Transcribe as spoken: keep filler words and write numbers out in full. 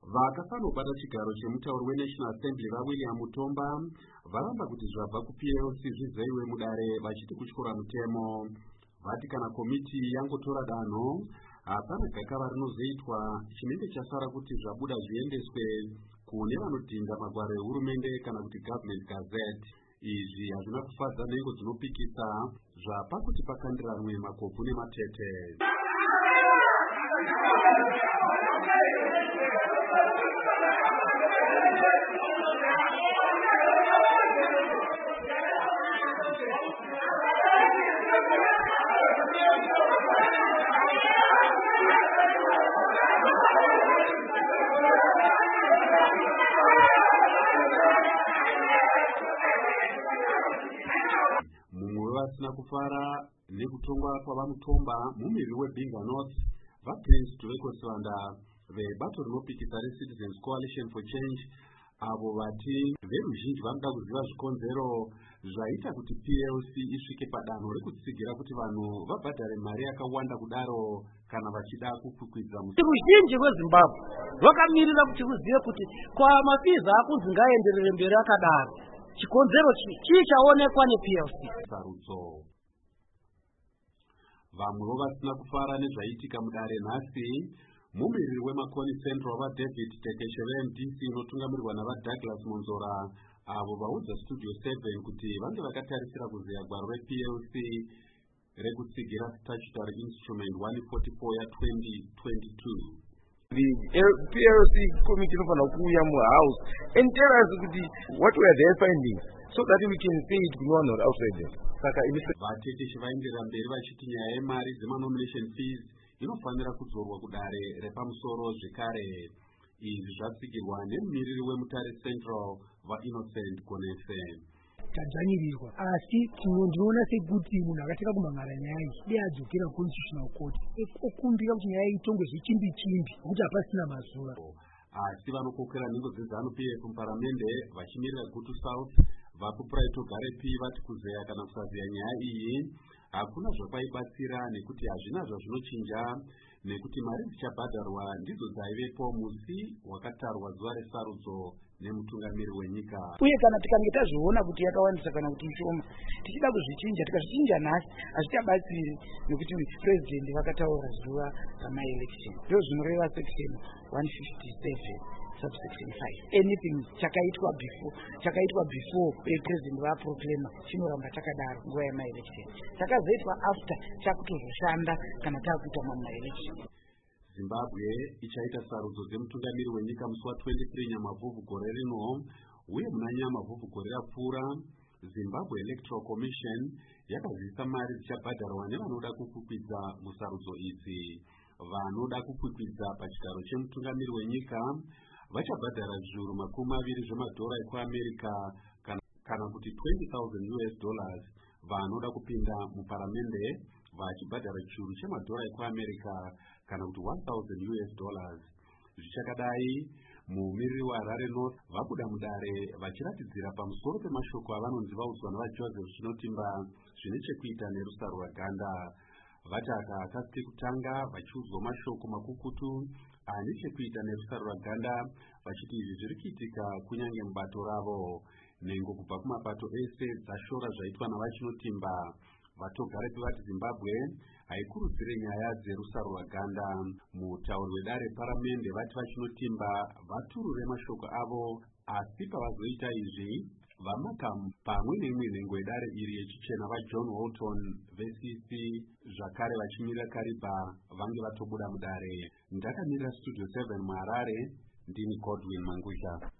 vakafanobata chigaro chemutauri weNational Assembly vaWilliam Mutomba varamba kuti zvabva kuP L C zvizeyiwe mudare vachiti kutyora mutemo. Vati kana komiti yangotora danho hapana gakava rinozoitwa, chinenge chasara kuti zvabuda zviendeswe kune vanodhinda magwaro ehurumende kana kuti Government Gazette. Izvi hazvina kufadza nhengo dzinopikisa zvapa kuti pakandiranwe makobvu nematete. Vasina kufara nekutongwa kwavamutomba mumiri weBinga North vaPrince Dweko Swanda vebato rinopikisa reCitizens Coalition for Change avo vati veruzhinji vanoda kuziva zvikonzero zvaita kuti P L C isvike padanho rekutsigira kuti vanhu vabhadhare mari yakawanda kudaro kana vachida kukwikwidza ruzhinji rweZimbabwe rwakamirira kuti ruzive kuti kwamafiza akunzi ngaenderere mberi akadaro chikonzero chii chaonekwa neP L C. Sarudzo vamwewo vasina kufara nezvaitika mudare nhasi mumiriri weMakoni Central vaDavid Tekeshere M D C inotungamirirwa navaDouglas Monzora avo vaudza Studio seven kuti vange vakatarisira kuzeya gwaro reP L C rekutsigira Statutory Instrument one forty-four ya-twenty twenty-two. The P L C committee inofana kuuya muhouse and tell us what were their findings so that we can say it to one or outside them. Saka vateteshi vaenderera mberi vachiti nyaya yemari dzemanomination fees inofanira kudzorwa kudare repamusoro zvekare. Izvi zvatsigirwa nemumiriri wemutare Central vaInnocent Konese. Tadzvanyirirwa asi ndinoona sekuti munhu akateka kumangara nyaya iyi dei adzokera Constitutional Court okumbira kuti nyaya itongwe zvichimbi chimbi kuti hapasina mazuva. Asi vanokokera nhengo dzeZANU P F muparamende vachimirira Gutu South vakuPraito Garepi vati kuzeya kana kusazeya nyaya iyi hakuna zvakaibatsira nekuti hazvina zvazvinochinja nekuti mari dzichabhadharwa ndidzo dzaivepo musi wakatarwa zuva resarudzo nemutungamiri wenyika. Uye kana tikange tazviona kuti yakawandisa kana kuti ishoma tichida kuzvichinja tikazvichinja nhasi hazvichabatsiri nekuti president vakataura zuva ramaelection ndizvo zvinoreva section one fifty-seven subsection five. Anything chakaitwa before chakaitwa before president vaproclaimer chinoramba chakadaro nguva yamaelection, chakazoitwa after chakutozoshanda kana takuita mamaelection. Zimbabwe ichaita sarudzo dzemutungamiri wenyika musi wa-twenty-three Nyamavhuvhu gore rino, uye muna Nyamavhuvhu gore rapfuura Zimbabwe Electoral Commission yakazivisa mari dzichabhadharwa nevanoda kukwikwidza musarudzo idzi. Vanoda kukwikwidza pachigaro chemutungamiri wenyika vachabhadhara zviuru makumi maviri zvemadhora ekuAmerica kana, kana kuti twenty thousand U S dollars. Vanoda kupinda muparamende vachibhadhara chiuru chemadhora ekuAmerica kana kuti one thousand U S dollars. Zvichakadai mumiriri waHarare North vabuda mudare vachiratidzira pamusoro pemashoko avanonzi vaudzwa navaJoseph Chinotimba zvine chekuita nerusaro rwaganda. Vati aka akasiti kutanga vachiudzwa mashoko makukutu ane chekuita nerusaro rwaganda vachiti izvi zviri kuitika kunyange mubato ravo. Nhengo kubva kumapato ese dzashora zvaitwa navaChinotimba. Vatogarepi vati Zimbabwe haikurudzire nyaya dzerusaro rwaganda. Mutauri wedare paramende vati vaChinotimba vaturure mashoko avo, asi pavazoita izvi vamaka pamwe neimwe nhengo yedare iri yechichena vaJohn Walton veC C zvakare vachimirira Kariba vange vatobuda mudare. Ndakamirira Studio seven muHarare, ndini Godwin Mangusha.